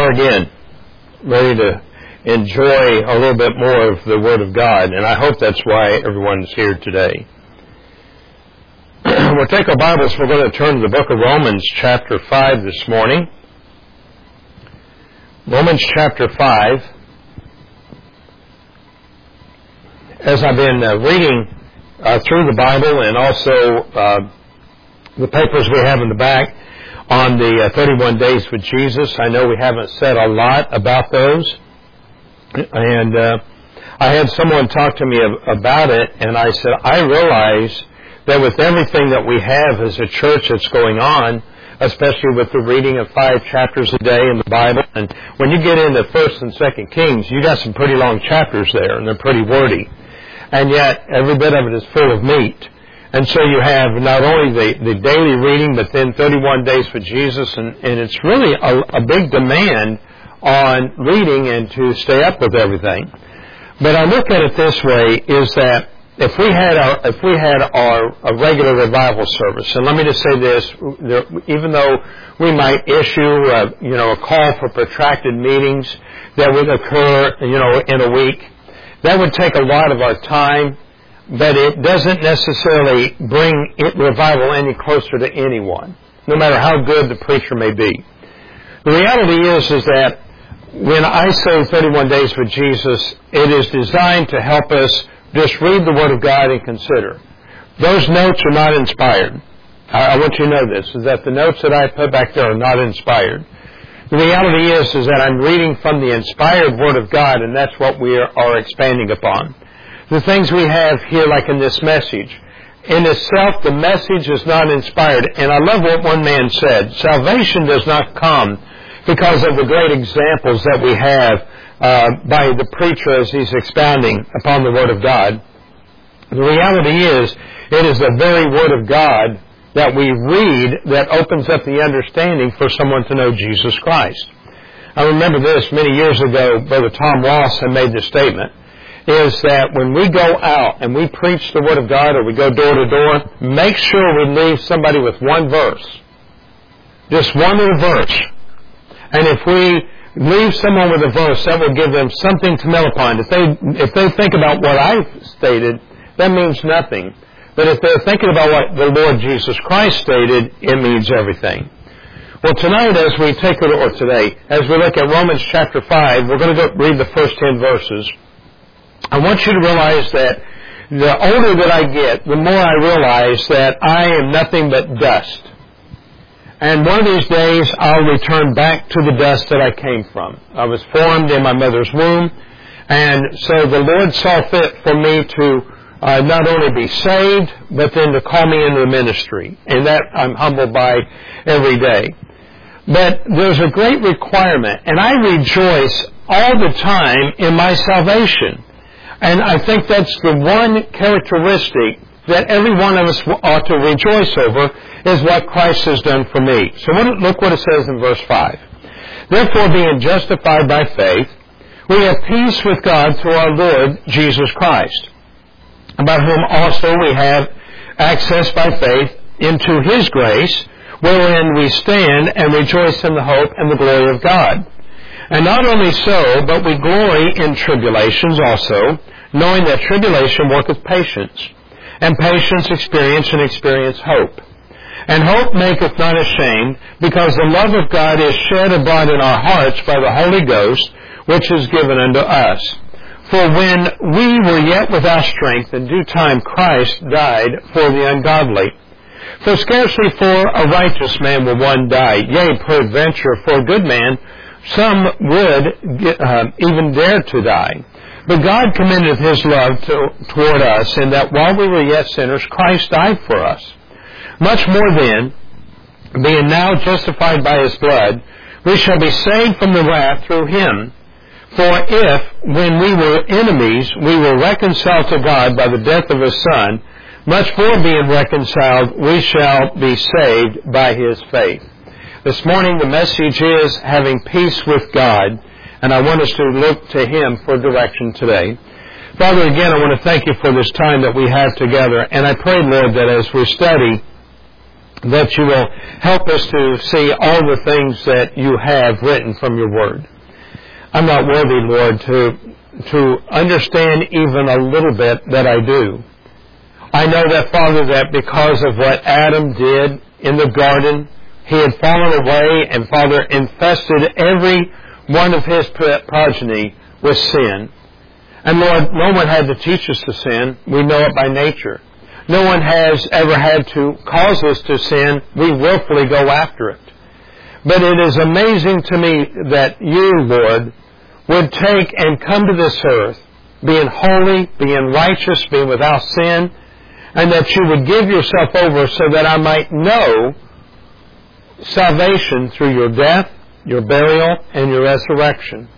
are again ready to enjoy a little bit more of the Word of God, and I hope that's why everyone's here today. We'll take our Bibles. We're going to turn to the book of Romans chapter 5 this morning. Romans chapter 5. As I've been reading through the Bible and also the papers we have in the back on the 31 Days with Jesus, I know we haven't said a lot about those. And I had someone talk to me about it, and I said, I realize that with everything that we have as a church that's going on, especially with the reading of 5 chapters a day in the Bible, and when you get into 1st and 2nd Kings, you got some pretty long chapters there, and they're pretty wordy. And yet, every bit of it is full of meat. And so you have not only the daily reading, but then 31 Days with Jesus, and it's really a big demand on reading and to stay up with everything. But I look at it this way, is that if we had our regular revival service, and let me just say this, even though we might issue a call for protracted meetings that would occur in a week, that would take a lot of our time, but it doesn't necessarily bring revival any closer to anyone, no matter how good the preacher may be. The reality is that when I say 31 Days with Jesus, it is designed to help us just read the Word of God and consider. Those notes are not inspired. I want you to know this, is that the notes that I put back there are not inspired. The reality is that I'm reading from the inspired Word of God, and that's what we are expanding upon. The things we have here, like in this message, in itself, the message is not inspired. And I love what one man said. Salvation does not come because of the great examples that we have by the preacher as he's expounding upon the Word of God. The reality is, it is the very Word of God that we read that opens up the understanding for someone to know Jesus Christ. I remember this many years ago, Brother Tom Ross had made this statement, is that when we go out and we preach the Word of God or we go door to door, make sure we leave somebody with one verse. Just one little verse. And if we leave someone with a verse, that will give them something to mill upon. If they think about what I've stated, that means nothing. But if they're thinking about what the Lord Jesus Christ stated, it means everything. Well, tonight as we look at Romans chapter 5, we're going to read the first 10 verses. I want you to realize that the older that I get, the more I realize that I am nothing but dust. And one of these days, I'll return back to the dust that I came from. I was formed in my mother's womb, and so the Lord saw fit for me to not only be saved, but then to call me into the ministry. And that I'm humbled by every day. But there's a great requirement, and I rejoice all the time in my salvation. And I think that's the one characteristic that every one of us ought to rejoice over, is what Christ has done for me. So look what it says in verse 5. Therefore, being justified by faith, we have peace with God through our Lord Jesus Christ, about whom also we have access by faith into His grace, wherein we stand and rejoice in the hope and the glory of God. And not only so, but we glory in tribulations also, knowing that tribulation worketh patience, and patience experience, and experience hope. And hope maketh not ashamed, because the love of God is shed abroad in our hearts by the Holy Ghost, which is given unto us. For when we were yet without strength, in due time Christ died for the ungodly. For scarcely for a righteous man will one die, yea, peradventure for a good man some would even dare to die. But God commendeth His love toward us, in that while we were yet sinners, Christ died for us. Much more then, being now justified by His blood, we shall be saved from the wrath through Him. For if, when we were enemies, we were reconciled to God by the death of His Son, much more being reconciled, we shall be saved by His faith. This morning the message is having peace with God, and I want us to look to Him for direction today. Father, again, I want to thank You for this time that we have together, and I pray, Lord, that as we study that you will help us to see all the things that you have written from your Word. I'm not worthy, Lord, to understand even a little bit that I do. I know that, Father, that because of what Adam did in the garden, he had fallen away and, Father, infested every one of his progeny with sin. And, Lord, no one had to teach us to sin. We know it by nature. No one has ever had to cause us to sin. We willfully go after it. But it is amazing to me that you, Lord, would take and come to this earth, being holy, being righteous, being without sin, and that you would give yourself over so that I might know salvation through your death, your burial, and your resurrection.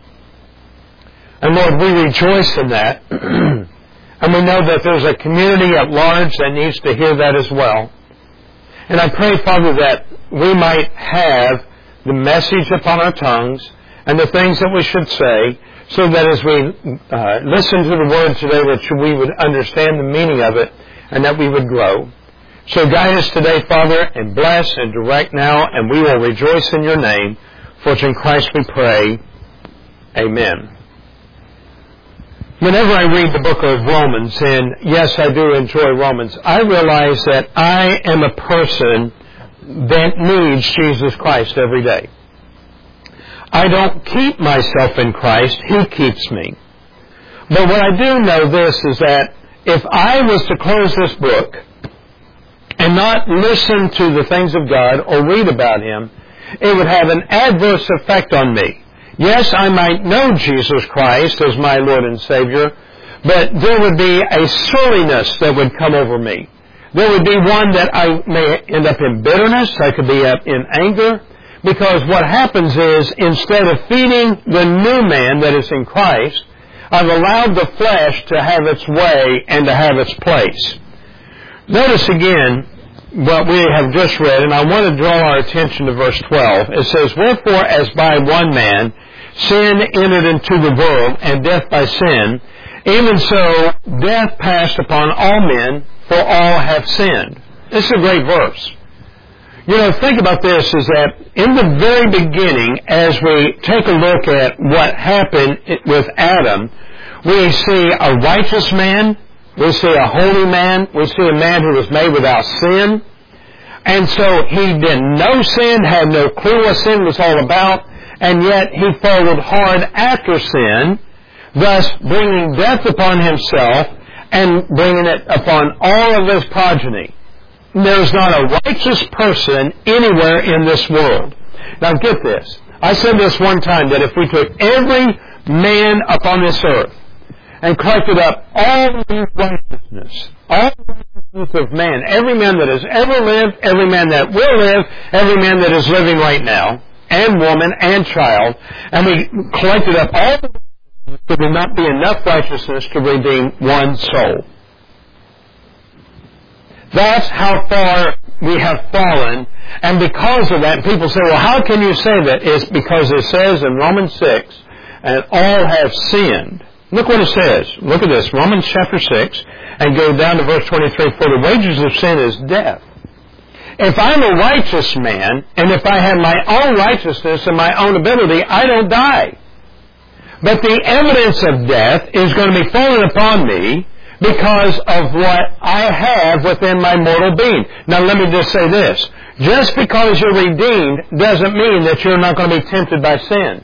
And Lord, we rejoice in that. And we know that there's a community at large that needs to hear that as well. And I pray, Father, that we might have the message upon our tongues and the things that we should say, so that as we listen to the Word today, that we would understand the meaning of it and that we would grow. So guide us today, Father, and bless and direct now, and we will rejoice in your name. For it's in Christ we pray. Amen. Whenever I read the book of Romans, and yes, I do enjoy Romans, I realize that I am a person that needs Jesus Christ every day. I don't keep myself in Christ, He keeps me. But what I do know this is that if I was to close this book and not listen to the things of God or read about Him, it would have an adverse effect on me. Yes, I might know Jesus Christ as my Lord and Savior, but there would be a surliness that would come over me. There would be one that I may end up in bitterness, I could be up in anger, because what happens is, instead of feeding the new man that is in Christ, I've allowed the flesh to have its way and to have its place. Notice again what we have just read, and I want to draw our attention to verse 12. It says, "Wherefore, as by one man sin entered into the world, and death by sin, even so death passed upon all men, for all have sinned." This is a great verse. You know, think about this, is that in the very beginning, as we take a look at what happened with Adam, we see a righteous man, we see a holy man, we see a man who was made without sin. And so he did no sin, had no clue what sin was all about, and yet he followed hard after sin, thus bringing death upon himself and bringing it upon all of his progeny. There's not a righteous person anywhere in this world. Now get this. I said this one time, that if we took every man upon this earth and collected up all the righteousness of man, every man that has ever lived, every man that will live, every man that is living right now, and woman and child, and we collected up all the righteousness, there would not be enough righteousness to redeem one soul. That's how far we have fallen, and because of that, people say, well, how can you say that? It's because it says in Romans 6, and all have sinned. Look what it says. Look at this, Romans chapter 6, and go down to verse 23, "For the wages of sin is death." If I'm a righteous man, and if I have my own righteousness and my own ability, I don't die. But the evidence of death is going to be fallen upon me because of what I have within my mortal being. Now let me just say this. Just because you're redeemed doesn't mean that you're not going to be tempted by sin.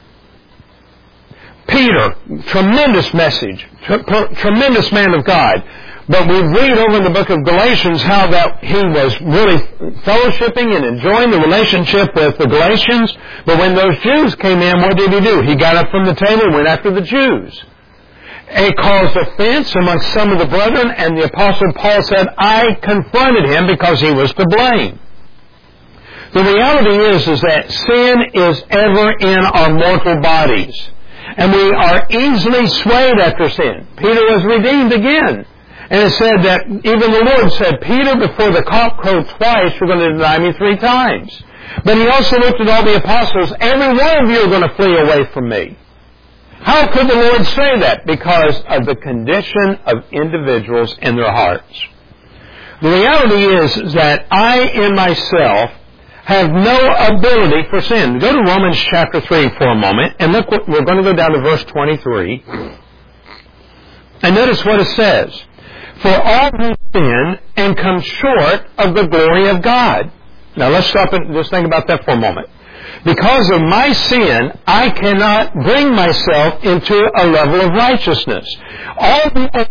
Peter, tremendous message, tremendous man of God. But we read over in the book of Galatians how that he was really fellowshipping and enjoying the relationship with the Galatians. But when those Jews came in, what did he do? He got up from the table and went after the Jews. It caused offense amongst some of the brethren, and the Apostle Paul said, I confronted him because he was to blame. The reality is that sin is ever in our mortal bodies. And we are easily swayed after sin. Peter was redeemed again. And it said that even the Lord said, Peter, before the cock crowed twice, you're going to deny me 3 times. But he also looked at all the apostles, every one of you are going to flee away from me. How could the Lord say that? Because of the condition of individuals in their hearts. The reality is that I in myself have no ability for sin. Go to Romans chapter 3 for a moment, and look what we're going to go down to verse 23. And notice what it says. For all have sinned and come short of the glory of God. Now let's stop and just think about that for a moment. Because of my sin, I cannot bring myself into a level of righteousness. All the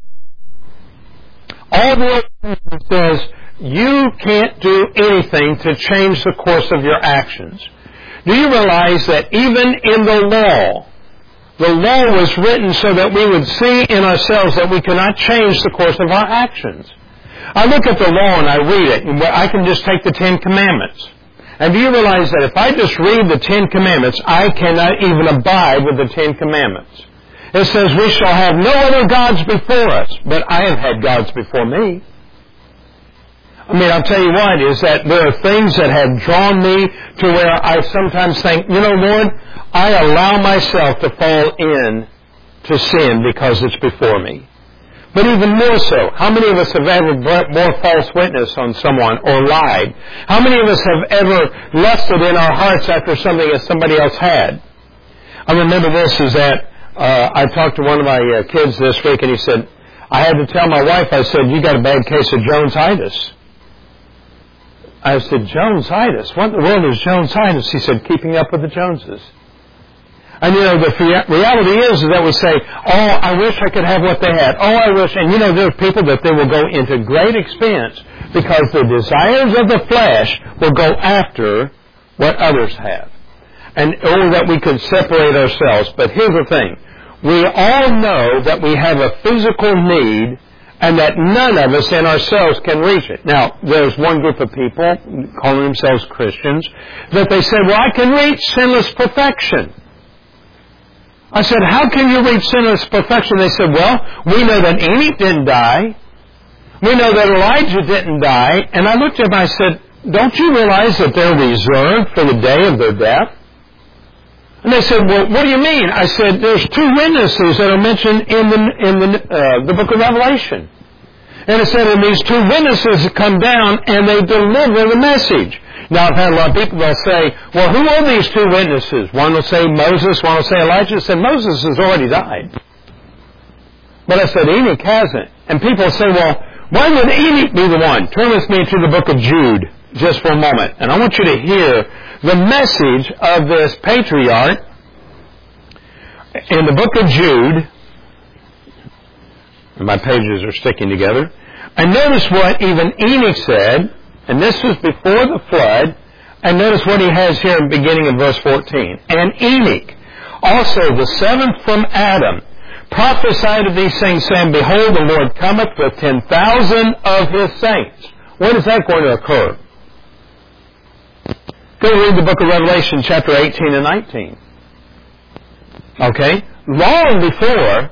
Old says, you can't do anything to change the course of your actions. Do you realize that even in the law was written so that we would see in ourselves that we cannot change the course of our actions? I look at the law and I read it, and I can just take the 10 Commandments. And do you realize that if I just read the 10 Commandments, I cannot even abide with the 10 Commandments? It says, we shall have no other gods before us, but I have had gods before me. I mean, I'll tell you what, is that there are things that have drawn me to where I sometimes think, you know, Lord, I allow myself to fall in to sin because it's before me. But even more so, how many of us have ever bore false witness on someone or lied? How many of us have ever lusted in our hearts after something that somebody else had? I remember this is that I talked to one of my kids this week, and he said, I had to tell my wife, I said, you got a bad case of Jones-itis. I said, Jones-itis? What in the world is Jones-itis? He said, keeping up with the Joneses. And you know, the reality is that we say, oh, I wish I could have what they had. Oh, I wish. And you know, there are people that they will go into great expense because the desires of the flesh will go after what others have. And or that we could separate ourselves. But here's the thing. We all know that we have a physical need and that none of us in ourselves can reach it. Now, there's one group of people, calling themselves Christians, that they said, well, I can reach sinless perfection. I said, how can you reach sinless perfection? They said, well, we know that Enoch didn't die. We know that Elijah didn't die. And I looked at them and I said, don't you realize that they're reserved for the day of their death? And they said, well, what do you mean? I said, there's 2 witnesses that are mentioned in the book of Revelation. And it said, and these 2 witnesses come down and they deliver the message. Now, I've had a lot of people that say, well, who are these 2 witnesses? One will say Moses, one will say Elijah. I said, Moses has already died. But I said, Enoch hasn't. And people say, well, why would Enoch be the one? Turn with me to the book of Jude just for a moment. And I want you to hear the message of this patriarch in the book of Jude. And my pages are sticking together. And notice what even Enoch said. And this was before the flood. And notice what he has here in the beginning of verse 14. And Enoch, also the 7th from Adam, prophesied of these things, saying, behold, the Lord cometh with 10,000 of his saints. When is that going to occur? Go read the book of Revelation, chapter 18 and 19. Okay? Long before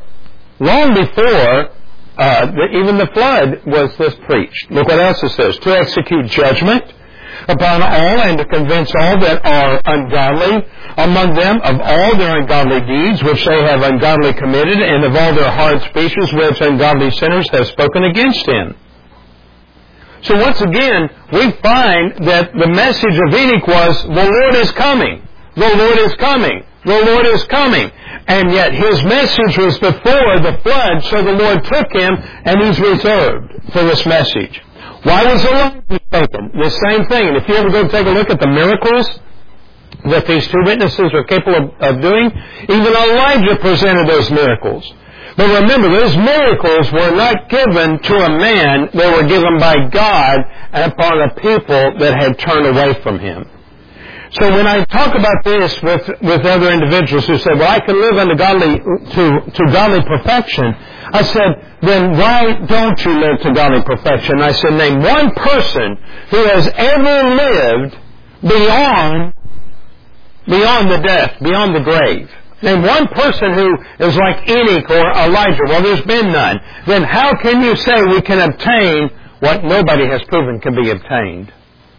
even the flood was this preached. Look what else it says. To execute judgment upon all and to convince all that are ungodly among them of all their ungodly deeds which they have ungodly committed and of all their hard speeches which ungodly sinners have spoken against him. So once again, we find that the message of Enoch was, the Lord is coming. The Lord is coming. The Lord is coming. And yet his message was before the flood, so the Lord took him and he's reserved for this message. Why was Elijah spoken? The same thing. And if you ever go take a look at the miracles that these 2 witnesses are capable of doing, even Elijah presented those miracles. But remember, those miracles were not given to a man. They were given by God and upon a people that had turned away from him. So when I talk about this with other individuals who say, well, I can live unto to godly perfection, I said, then why don't you live to godly perfection? I said, name one person who has ever lived beyond the death, beyond the grave. Name one person who is like Enoch or Elijah. Well, there's been none. Then how can you say we can obtain what nobody has proven can be obtained?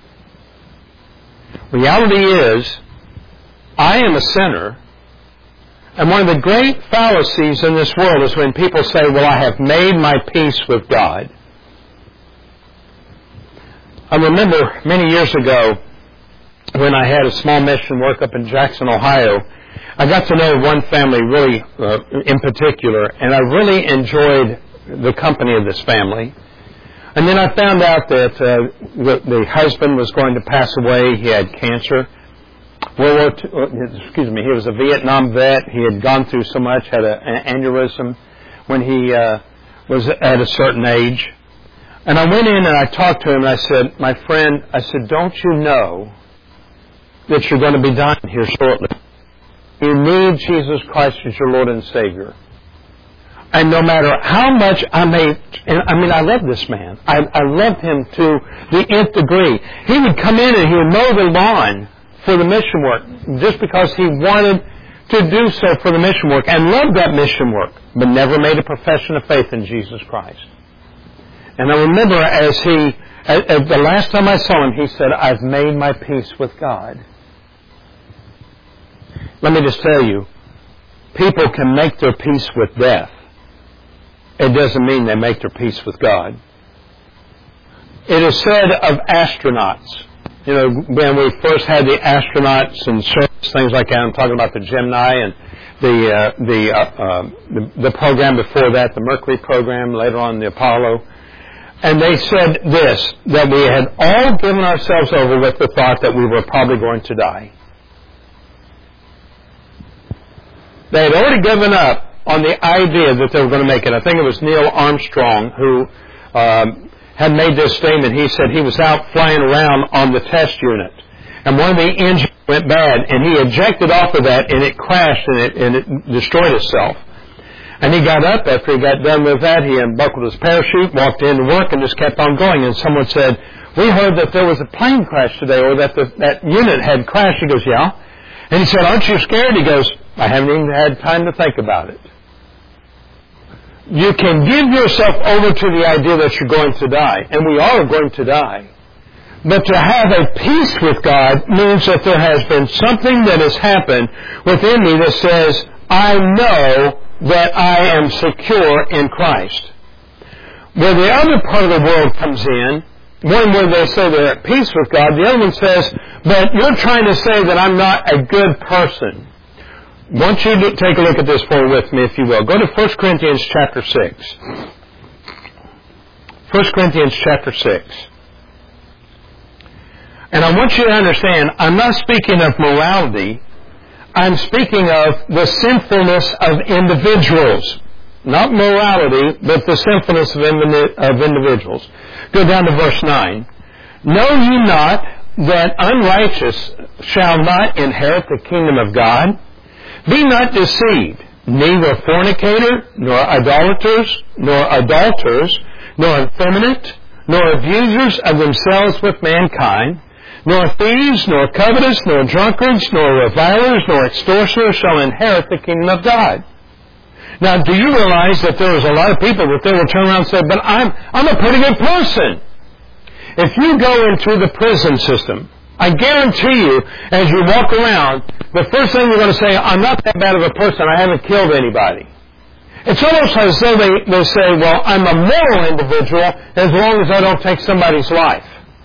Reality is, I am a sinner, and one of the great fallacies in this world is when people say, well, I have made my peace with God. I remember many years ago when I had a small mission work up in Jackson, Ohio, I got to know one family really in particular, and I really enjoyed the company of this family. And then I found out that the husband was going to pass away. He had cancer. He was a Vietnam vet. He had gone through so much, had an aneurysm when he was at a certain age. And I went in and I talked to him and I said, my friend, I said, don't you know that you're going to be dying here shortly? You need Jesus Christ as your Lord and Savior. And no matter how much I love this man. I loved him to the nth degree. He would come in and he would mow the lawn for the mission work just because he wanted to do so for the mission work and loved that mission work, but never made a profession of faith in Jesus Christ. And I remember as the last time I saw him, he said, I've made my peace with God. Let me just tell you, people can make their peace with death. It doesn't mean they make their peace with God. It is said of astronauts. You know, when we first had the astronauts and things like that, I'm talking about the Gemini and the program before that, the Mercury program, later on the Apollo. And they said this, that we had all given ourselves over with the thought that we were probably going to die. They had already given up on the idea that they were going to make it. I think it was Neil Armstrong who had made this statement. He said he was out flying around on the test unit, and one of the engines went bad, and he ejected off of that, and it crashed, and it destroyed itself. And he got up after he got done with that. He unbuckled his parachute, walked into work, and just kept on going. And someone said, we heard that there was a plane crash today, or that that unit had crashed. He goes, yeah. And he said, aren't you scared? He goes, I haven't even had time to think about it. You can give yourself over to the idea that you're going to die, and we are going to die. But to have a peace with God means that there has been something that has happened within me that says, I know that I am secure in Christ. Where the other part of the world comes in, one where they say they're at peace with God, the other one says, but you're trying to say that I'm not a good person. I want you to take a look at this with me, if you will. Go to 1 Corinthians chapter 6. 1 Corinthians chapter 6. And I want you to understand, I'm not speaking of morality. I'm speaking of the sinfulness of individuals. Not morality, but the sinfulness of individuals. Go down to verse 9. Know ye not that unrighteous shall not inherit the kingdom of God? Be not deceived, neither fornicator, nor idolaters, nor adulterers, nor effeminate, nor abusers of themselves with mankind, nor thieves, nor covetous, nor drunkards, nor revilers, nor extortioners shall inherit the kingdom of God. Now, do you realize that there is a lot of people that they will turn around and say, but I'm a pretty good person. If you go into the prison system, I guarantee you, as you walk around, the first thing you're going to say, I'm not that bad of a person, I haven't killed anybody. It's almost as though they say, well, I'm a moral individual as long as I don't take somebody's life.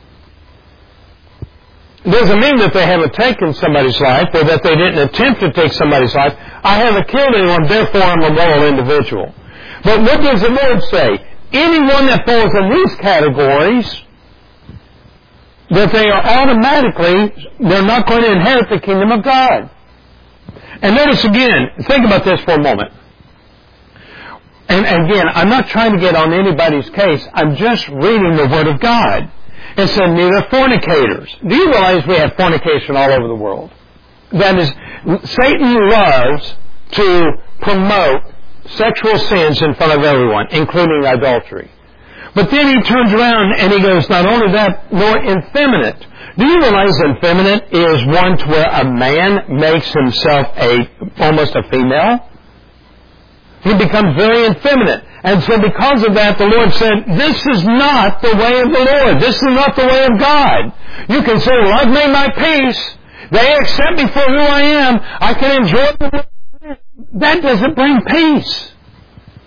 It doesn't mean that they haven't taken somebody's life or that they didn't attempt to take somebody's life. I haven't killed anyone, therefore I'm a moral individual. But what does the Lord say? Anyone that falls in these categories, that they are automatically, they're not going to inherit the kingdom of God. And notice again, think about this for a moment. And again, I'm not trying to get on anybody's case. I'm just reading the Word of God. It said, neither fornicators. Do you realize we have fornication all over the world? That is, Satan loves to promote sexual sins in front of everyone, including adultery. But then he turns around and he goes, not only that, nor effeminate. Do you realize effeminate is one to where a man makes himself almost a female? He becomes very effeminate. And so because of that, the Lord said, this is not the way of the Lord. This is not the way of God. You can say, well, I've made my peace. They accept me for who I am. I can enjoy the Lord. That doesn't bring peace.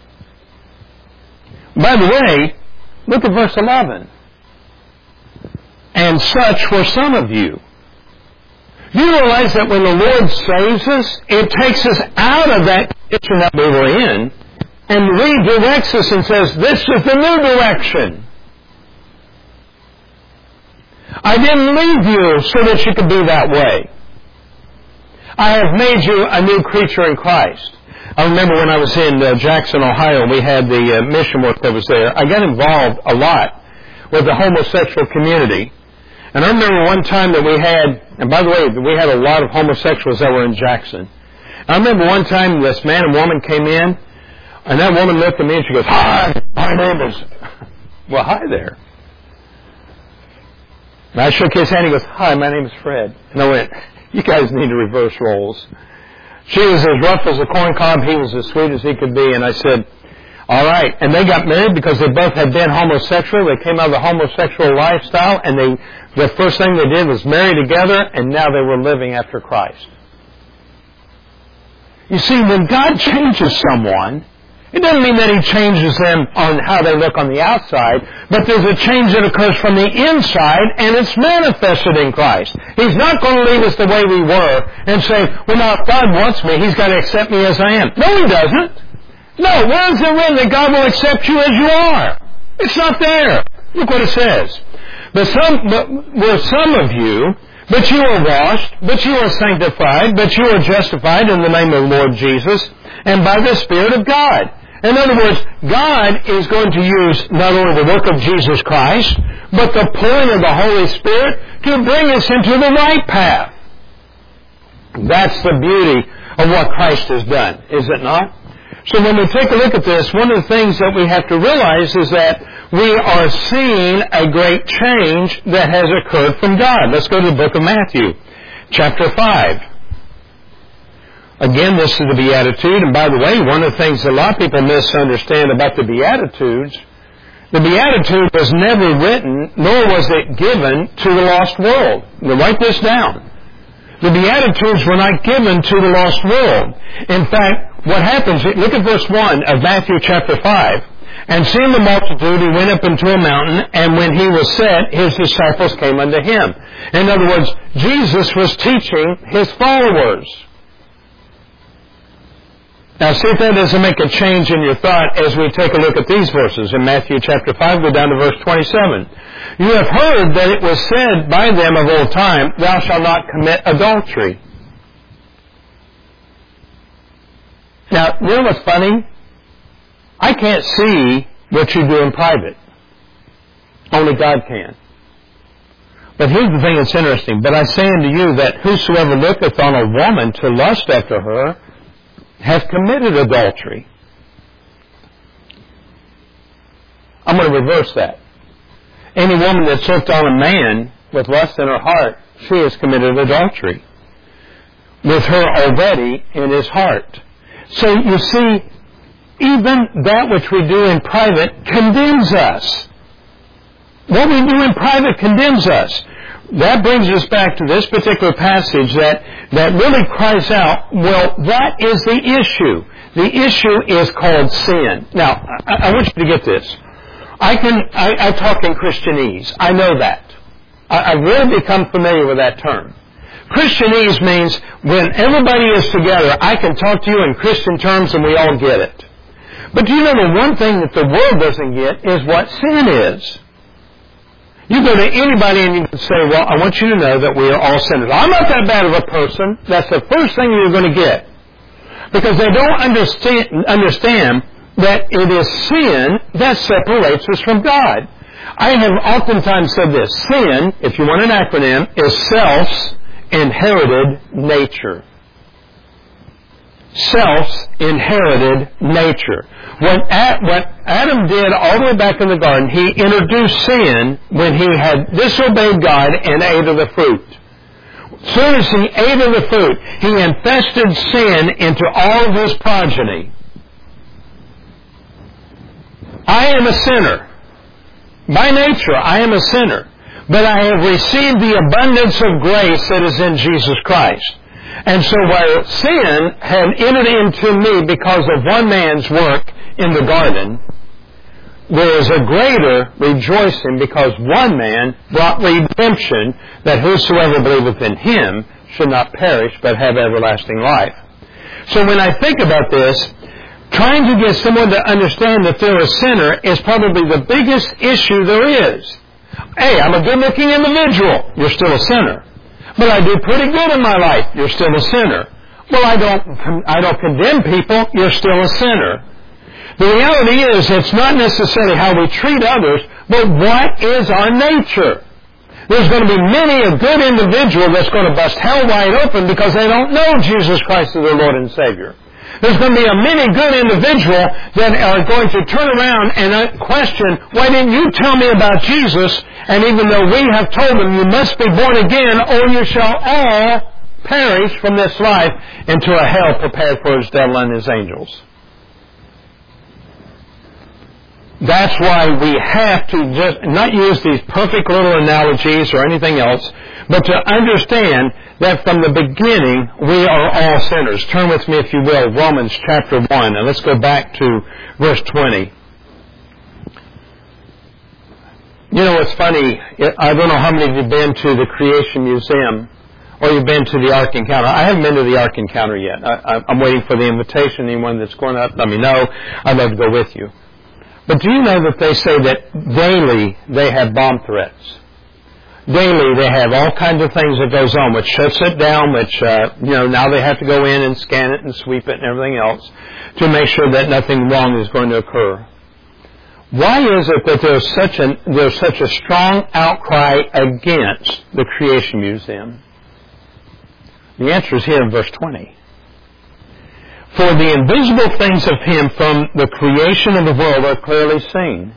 By the way, look at verse 11. And such were some of you. You realize that when the Lord saves us, it takes us out of that condition that we were in and redirects us and says, this is the new direction. I didn't leave you so that you could be that way. I have made you a new creature in Christ. I remember when I was in Jackson, Ohio, we had the mission work that was there. I got involved a lot with the homosexual community. And I remember one time that we had, and by the way, we had a lot of homosexuals that were in Jackson. I remember one time this man and woman came in, and that woman looked at me and she goes, "Hi, my name is..." Well, hi there. And I shook his hand and he goes, "Hi, my name is Fred." And I went, "You guys need to reverse roles." She was as rough as a corn cob. He was as sweet as he could be. And I said, all right. And they got married because they both had been homosexual. They came out of the homosexual lifestyle. And the first thing they did was marry together. And now they were living after Christ. You see, when God changes someone, it doesn't mean that He changes them on how they look on the outside, but there's a change that occurs from the inside, and it's manifested in Christ. He's not going to leave us the way we were and say, well, now if God wants me, He's got to accept me as I am. No, He doesn't. No, where is it written that God will accept you as you are? It's not there. Look what it says. But some of you, but you are washed, but you are sanctified, but you are justified in the name of the Lord Jesus, and by the Spirit of God. In other words, God is going to use not only the work of Jesus Christ, but the pouring of the Holy Spirit to bring us into the right path. That's the beauty of what Christ has done, is it not? So when we take a look at this, one of the things that we have to realize is that we are seeing a great change that has occurred from God. Let's go to the book of Matthew, chapter 5. Again, this is the Beatitude. And by the way, one of the things a lot of people misunderstand about the Beatitudes, the Beatitude was never written, nor was it given to the lost world. Now, write this down. The Beatitudes were not given to the lost world. In fact, what happens, look at verse 1 of Matthew chapter 5. And seeing the multitude, He went up into a mountain, and when He was set, His disciples came unto Him. In other words, Jesus was teaching His followers. Now, see if that doesn't make a change in your thought as we take a look at these verses. In Matthew chapter 5, go down to verse 27. You have heard that it was said by them of old time, thou shalt not commit adultery. Now, you know what's funny? I can't see what you do in private. Only God can. But here's the thing that's interesting. But I say unto you that whosoever looketh on a woman to lust after her hath committed adultery. I'm going to reverse that. Any woman that's looked on a man with lust in her heart, she has committed adultery with her already in his heart. So you see, even that which we do in private condemns us. What we do in private condemns us. That brings us back to this particular passage that really cries out, well, that is the issue. The issue is called sin. Now, I want you to get this. I talk in Christianese. I know that. I've really become familiar with that term. Christianese means when everybody is together, I can talk to you in Christian terms and we all get it. But do you know the one thing that the world doesn't get is what sin is? You go to anybody and you can say, well, I want you to know that we are all sinners. I'm not that bad of a person. That's the first thing you're going to get. Because they don't understand that it is sin that separates us from God. I have oftentimes said this. Sin, if you want an acronym, is self-inherited nature. Self-inherited nature. What Adam did all the way back in the garden, he introduced sin when he had disobeyed God and ate of the fruit. As soon as he ate of the fruit, he infested sin into all of his progeny. I am a sinner. By nature, I am a sinner. But I have received the abundance of grace that is in Jesus Christ. And so while sin had entered into me because of one man's work in the garden, there is a greater rejoicing because one man brought redemption, that whosoever believeth in him should not perish but have everlasting life. So when I think about this, trying to get someone to understand that they're a sinner is probably the biggest issue there is. Hey, I'm a good-looking individual. You're still a sinner. But I do pretty good in my life. You're still a sinner. Well, I don't condemn people. You're still a sinner. The reality is, it's not necessarily how we treat others, but what is our nature? There's going to be many a good individual that's going to bust hell wide open because they don't know Jesus Christ as their Lord and Savior. There's going to be a many good individual that are going to turn around and question, why didn't you tell me about Jesus? And even though we have told them, you must be born again, or you shall all perish from this life into a hell prepared for his devil and his angels. That's why we have to just not use these perfect little analogies or anything else, but to understand that from the beginning we are all sinners. Turn with me, if you will, Romans chapter 1, and let's go back to verse 20. You know, it's funny, I don't know how many of you have been to the Creation Museum or you've been to the Ark Encounter. I haven't been to the Ark Encounter yet. I'm waiting for the invitation. Anyone that's going up, let me know. I'd love to go with you. But do you know that they say that daily they have bomb threats? Daily they have all kinds of things that goes on, which shuts it down, which, now they have to go in and scan it and sweep it and everything else to make sure that nothing wrong is going to occur. Why is it that there's such a strong outcry against the Creation Museum? The answer is here in verse 20. For the invisible things of him from the creation of the world are clearly seen.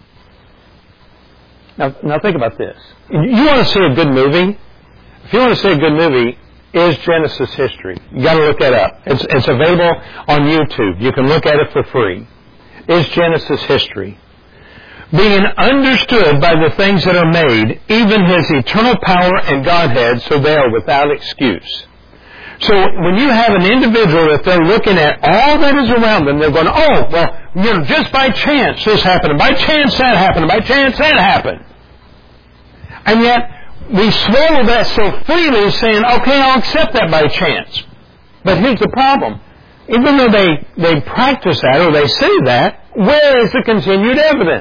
Now think about this. You want to see a good movie? If you want to see a good movie, is Genesis history. You got to look that up. It's available on YouTube. You can look at it for free. Is Genesis history. Being understood by the things that are made, even his eternal power and Godhead, so they are without excuse. So when you have an individual that they're looking at all that is around them, they're going, just by chance this happened, and by chance that happened, and by chance that happened. And yet, we swallow that so freely, saying, okay, I'll accept that by chance. But here's the problem. Even though they practice that, or they say that, where is the continued evidence?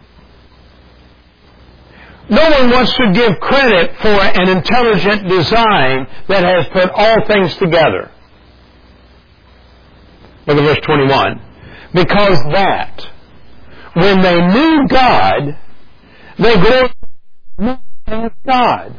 No one wants to give credit for an intelligent design that has put all things together. Look at verse 21. Because that, when they knew God, they glorified God.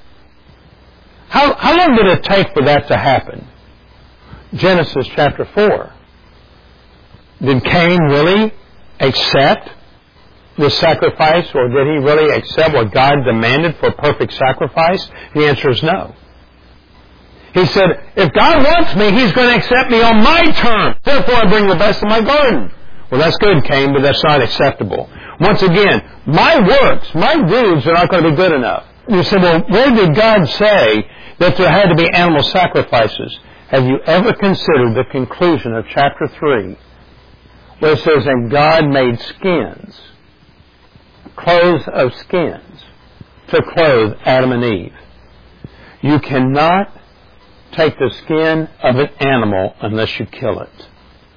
How long did it take for that to happen? Genesis chapter 4. Did Cain really accept the sacrifice, or did he really accept what God demanded for perfect sacrifice? The answer is no. He said, if God wants me, he's going to accept me on my terms. Therefore, I bring the best of my garden. Well, that's good, Cain, but that's not acceptable. Once again, my works, my deeds are not going to be good enough. You say, well, where did God say that there had to be animal sacrifices? Have you ever considered the conclusion of chapter 3, where it says, and God made skins, clothes of skins, to clothe Adam and Eve. You cannot take the skin of an animal unless you kill it.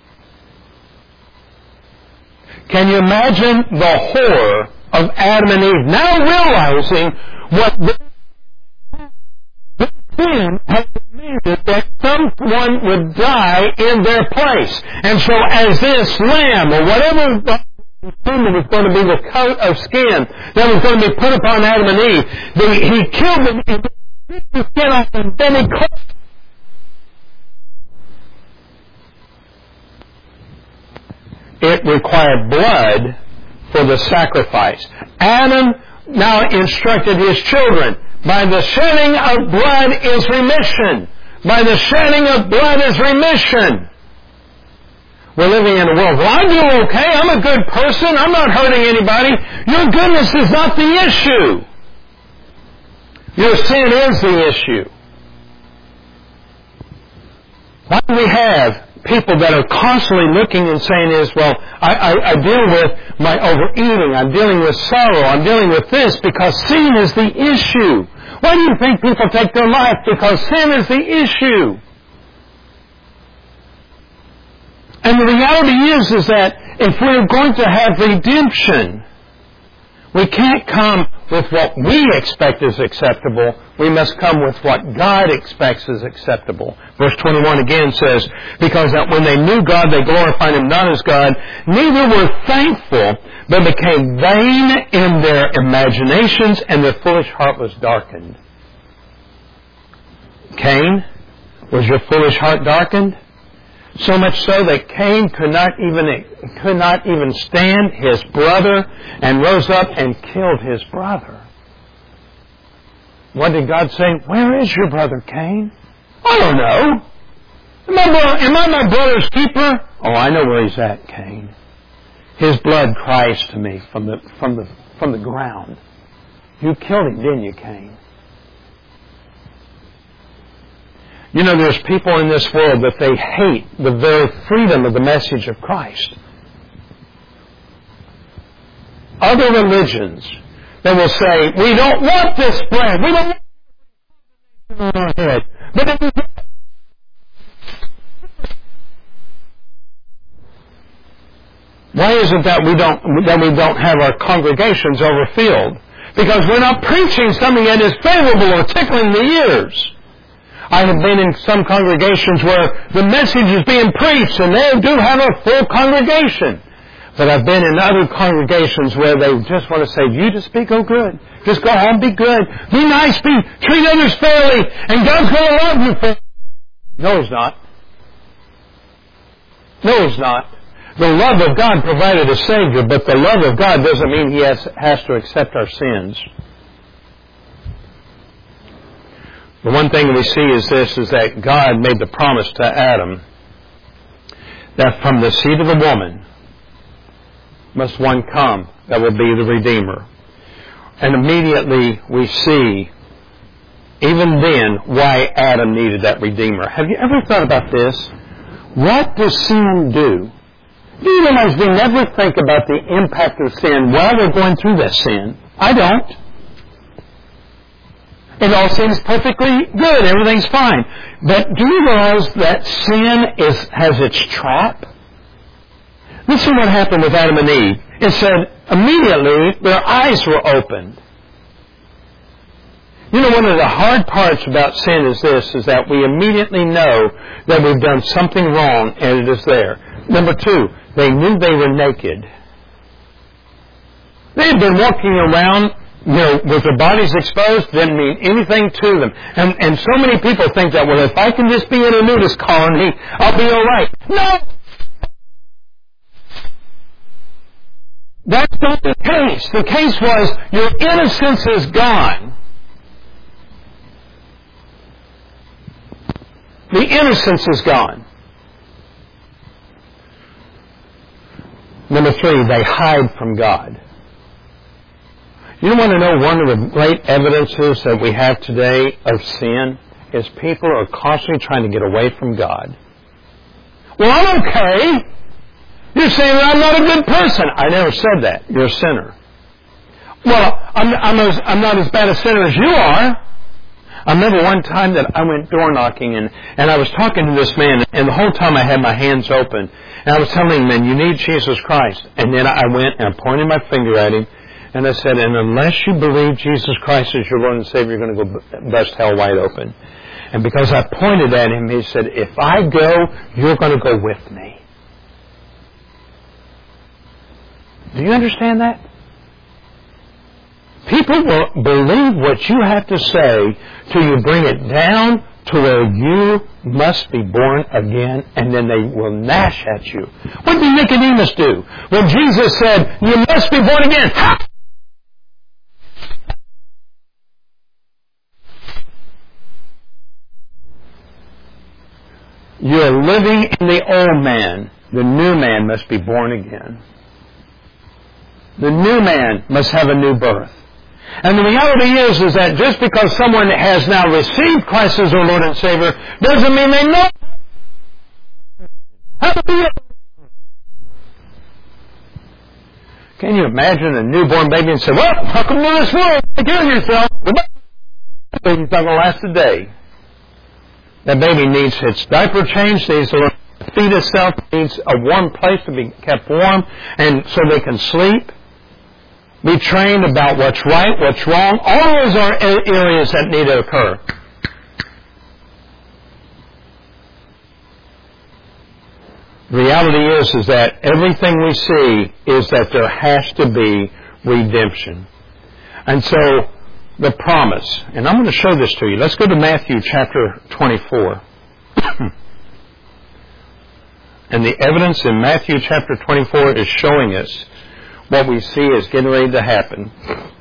Can you imagine the horror of Adam and Eve now realizing what their sin had demanded, that someone would die in their place? And so as this lamb, or whatever was going to be the coat of skin that was going to be put upon Adam and Eve, he killed them and ripped the skin off, and then he cooked. It required blood for the sacrifice. Adam now instructed his children, by the shedding of blood is remission. By the shedding of blood is remission. We're living in a world, well, I do okay, I'm a good person, I'm not hurting anybody. Your goodness is not the issue. Your sin is the issue. Why do we have people that are constantly looking and saying is, well, I deal with my overeating, I'm dealing with sorrow, I'm dealing with this because sin is the issue. Why do you think people take their life? Because sin is the issue. And the reality is that if we're going to have redemption, we can't come with what we expect is acceptable. We must come with what God expects is acceptable. Verse 21 again says, because that when they knew God, they glorified Him not as God, neither were thankful, but became vain in their imaginations, and their foolish heart was darkened. Cain, was your foolish heart darkened? So much so that Cain could not even stand his brother and rose up and killed his brother. What did God say? Where is your brother Cain? I don't know. Am I my brother's keeper? Oh, I know where he's at, Cain. His blood cries to me from the ground. You killed him, didn't you, Cain? You know, there's people in this world that they hate the very freedom of the message of Christ. Other religions that will say, we don't want this bread. We don't want it on our head. But why is it that we don't have our congregations overfilled? Because we're not preaching something that is favorable or tickling the ears. I have been in some congregations where the message is being preached and they do have a full congregation. But I've been in other congregations where they just want to say, you just be good. Just go home, be good. Be nice, treat others fairly, and God's going to love you for it. No, He's not. No, He's not. The love of God provided a Savior, but the love of God doesn't mean He has to accept our sins. The one thing we see is that God made the promise to Adam that from the seed of the woman must one come that will be the Redeemer. And immediately we see, even then, why Adam needed that Redeemer. Have you ever thought about this? What does sin do? Do you realize we never think about the impact of sin while we're going through that sin? I don't. It all seems perfectly good. Everything's fine. But do you realize that sin has its trap? This is what happened with Adam and Eve. It said immediately their eyes were opened. You know, one of the hard parts about sin is that we immediately know that we've done something wrong and it is there. Number two, they knew they were naked. They had been walking around, with their bodies exposed, didn't mean anything to them. And so many people think that, well, if I can just be in a nudist colony, I'll be all right. No! That's not the case. The case was your innocence is gone. The innocence is gone. Number three, they hide from God. You want to know one of the great evidences that we have today of sin is people are constantly trying to get away from God. Well, I'm okay. You're saying that I'm not a good person. I never said that. You're a sinner. Well, I'm not as bad a sinner as you are. I remember one time that I went door knocking and I was talking to this man, and the whole time I had my hands open and I was telling him, man, you need Jesus Christ. And then I went and I pointed my finger at him and I said, and unless you believe Jesus Christ is your Lord and Savior, you're going to go bust hell wide open. And because I pointed at him, he said, if I go, you're going to go with me. Do you understand that? People will believe what you have to say till you bring it down to where you must be born again, and then they will gnash at you. What did Nicodemus do? When Jesus said, you must be born again. Ha! You're living in the old man. The new man must be born again. The new man must have a new birth. And the reality is that just because someone has now received Christ as their Lord and Savior doesn't mean they know. Hallelujah! Can you imagine a newborn baby and say, well, welcome to this world. Take care of yourself. Goodbye. That baby's not going to last a day. That baby needs its diaper changed, needs to learn to feed itself, needs a warm place to be kept warm, and so they can sleep. Be trained about what's right, what's wrong. All those are areas that need to occur. The reality is that everything we see is that there has to be redemption. And so, the promise, and I'm going to show this to you. Let's go to Matthew chapter 24. And the evidence in Matthew chapter 24 is showing us what we see is getting ready to happen.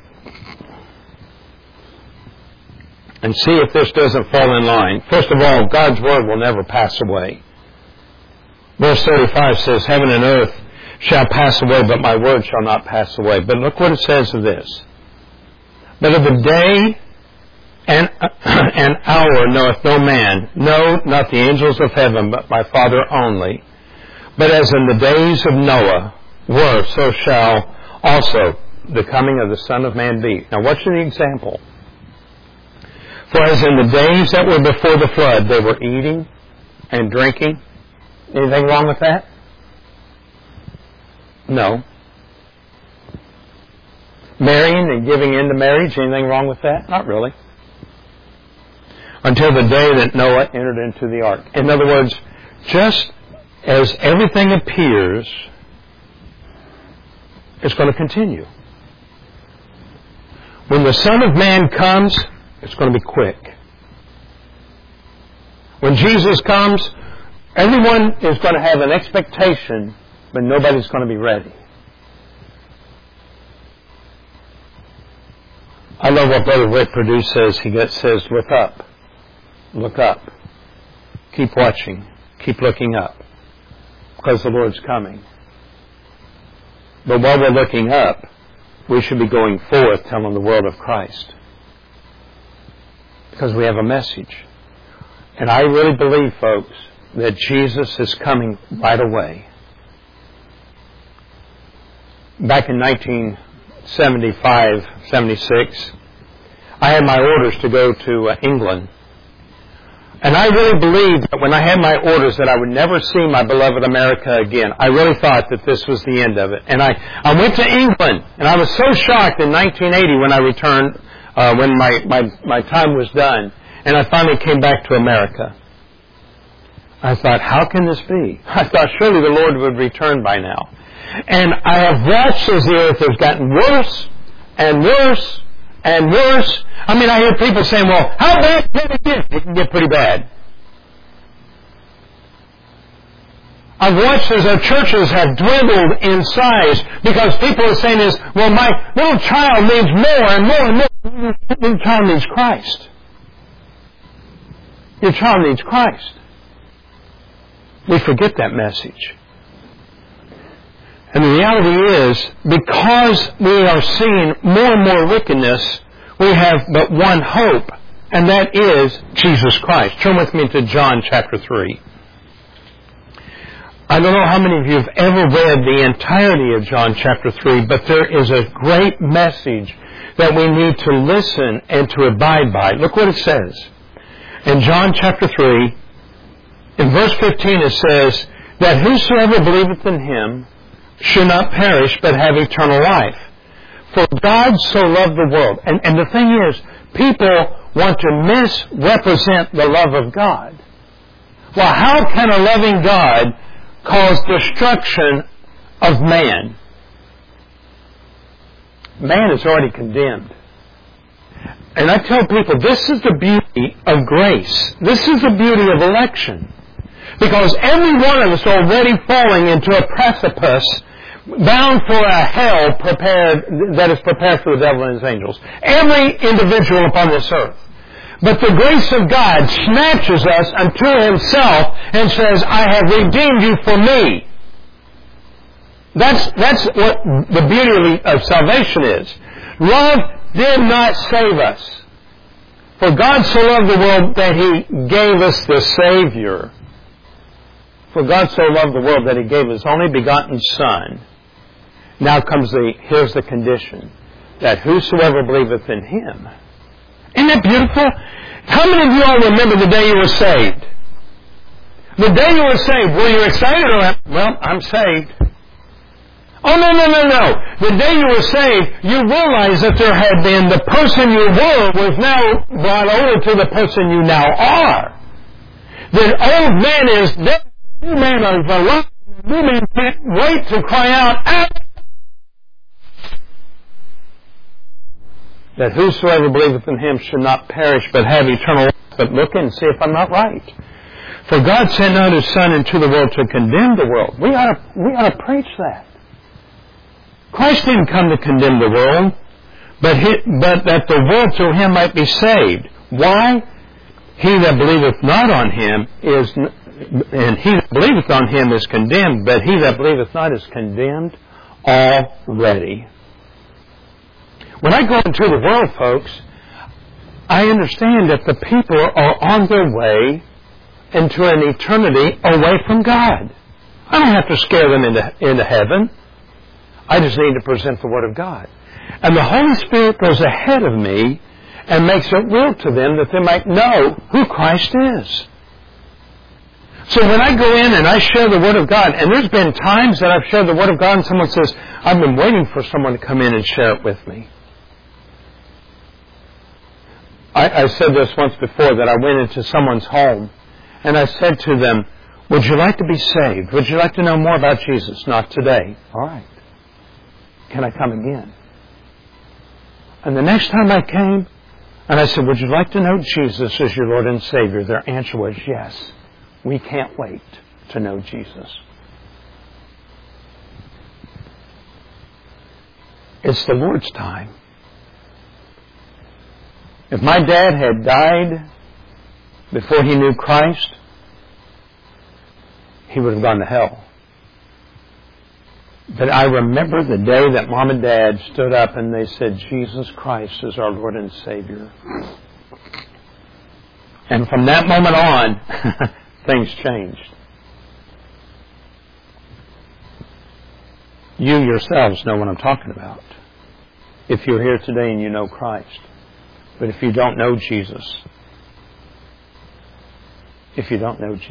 And see if this doesn't fall in line. First of all, God's Word will never pass away. Verse 35 says, heaven and earth shall pass away, but my word shall not pass away. But look what it says of this. But of the day and hour knoweth no man, no, not the angels of heaven, but my Father only. But as in the days of Noah were, so shall also the coming of the Son of Man be. Now what's the example? For as in the days that were before the flood, they were eating and drinking. Anything wrong with that? No. Marrying and giving in to marriage, anything wrong with that? Not really. Until the day that Noah entered into the ark. In other words, just as everything appears, it's going to continue. When the Son of Man comes, it's going to be quick. When Jesus comes, everyone is going to have an expectation, but nobody's going to be ready. I love what Brother Rick Perdue says. He says, look up. Look up. Keep watching. Keep looking up. Because the Lord's coming. But while we're looking up, we should be going forth telling the world of Christ. Because we have a message. And I really believe, folks, that Jesus is coming right away. Back in 1975, 76, I had my orders to go to England. And I really believed that when I had my orders that I would never see my beloved America again. I really thought that this was the end of it. And I went to England, and I was so shocked in 1980 when I returned, when my time was done, and I finally came back to America. I thought, how can this be? I thought surely the Lord would return by now. And I have watched as the earth has gotten worse and worse and worse. I mean, I hear people saying, well, how bad can it get? It can get pretty bad. I've watched as our churches have dwindled in size because people are saying is, well, my little child needs more and more and more. Your little child needs Christ. Your child needs Christ. We forget that message. And the reality is, because we are seeing more and more wickedness, we have but one hope, and that is Jesus Christ. Turn with me to John chapter 3. I don't know how many of you have ever read the entirety of John chapter 3, but there is a great message that we need to listen and to abide by. Look what it says. In John chapter 3, in verse 15 it says, that whosoever believeth in him should not perish, but have eternal life. For God so loved the world. And the thing is, people want to misrepresent the love of God. Well, how can a loving God cause destruction of man? Man is already condemned. And I tell people, this is the beauty of grace. This is the beauty of election. Because every one of us are already falling into a precipice bound for a hell that is prepared for the devil and his angels. Every individual upon this earth. But the grace of God snatches us unto himself and says, I have redeemed you for me. That's what the beauty of salvation is. Love did not save us. For God so loved the world that he gave us the Savior. For God so loved the world that He gave His only begotten Son. Now comes here's the condition, that whosoever believeth in Him. Isn't that beautiful? How many of you all remember the day you were saved? The day you were saved, were you excited or, well, I'm saved? Oh, no. The day you were saved, you realized that there had been the person you were was now brought over to the person you now are. The old man is dead. The new man is alive. The new man can't wait to cry out, that whosoever believeth in Him should not perish but have eternal life. But look and see if I'm not right. For God sent not His Son into the world to condemn the world. We ought to preach that. Christ didn't come to condemn the world, but that the world through Him might be saved. Why? He that believeth not on Him is, and he that believeth on Him is condemned, but he that believeth not is condemned already. When I go into the world, folks, I understand that the people are on their way into an eternity away from God. I don't have to scare them into heaven. I just need to present the Word of God. And the Holy Spirit goes ahead of me and makes it real to them that they might know who Christ is. So when I go in and I share the Word of God, and there's been times that I've shared the Word of God and someone says, I've been waiting for someone to come in and share it with me. I said this once before, that I went into someone's home and I said to them, would you like to be saved? Would you like to know more about Jesus? Not today. All right. Can I come again? And the next time I came, and I said, would you like to know Jesus as your Lord and Savior? Their answer was, yes. We can't wait to know Jesus. It's the Lord's time. If my dad had died before he knew Christ, he would have gone to hell. But I remember the day that Mom and Dad stood up and they said, Jesus Christ is our Lord and Savior. And from that moment on, things changed. You yourselves know what I'm talking about. If you're here today and you know Christ. But if you don't know Jesus, you don't know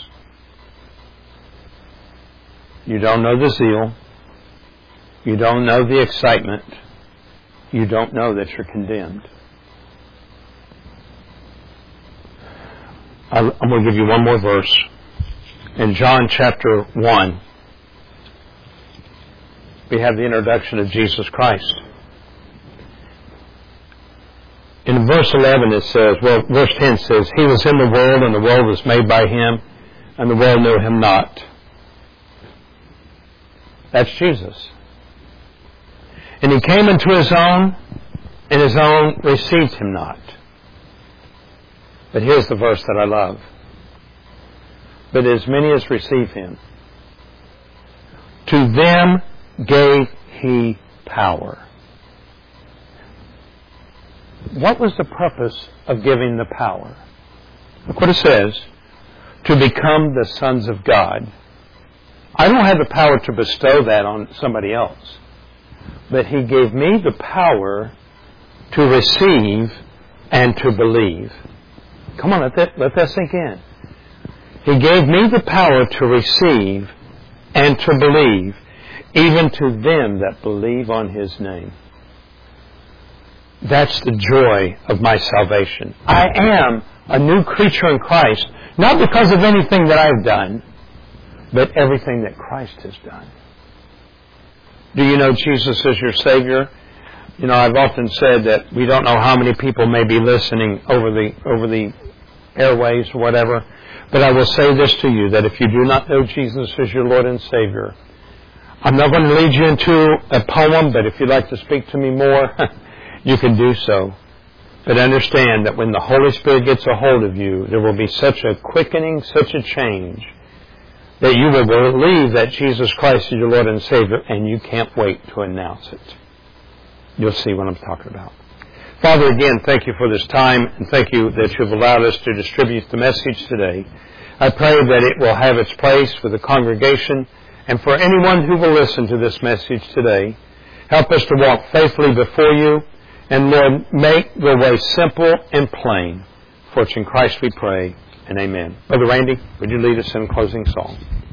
the zeal, you don't know the excitement, you don't know that you're condemned. I'm going to give you one more verse. In John chapter 1, we have the introduction of Jesus Christ. In verse 11 it says, verse 10 says, He was in the world, and the world was made by Him, and the world knew Him not. That's Jesus. And He came into His own, and His own received Him not. But here's the verse that I love. But as many as receive Him, to them gave He power. What was the purpose of giving the power? Look what it says. To become the sons of God. I don't have the power to bestow that on somebody else. But He gave me the power to receive and to believe. Come on, let that sink in. He gave me the power to receive and to believe, even to them that believe on His name. That's the joy of my salvation. I am a new creature in Christ, not because of anything that I've done, but everything that Christ has done. Do you know Jesus as your Savior? You know, I've often said that we don't know how many people may be listening over the airways or whatever, but I will say this to you, that if you do not know Jesus as your Lord and Savior, I'm not going to lead you into a poem, but if you'd like to speak to me more, you can do so. But understand that when the Holy Spirit gets a hold of you, there will be such a quickening, such a change, that you will believe that Jesus Christ is your Lord and Savior, and you can't wait to announce it. You'll see what I'm talking about. Father, again, thank you for this time, and thank you that you've allowed us to distribute the message today. I pray that it will have its place with the congregation and for anyone who will listen to this message today. Help us to walk faithfully before you, and Lord, make the way simple and plain. For it's in Christ we pray, and amen. Brother Randy, would you lead us in a closing song?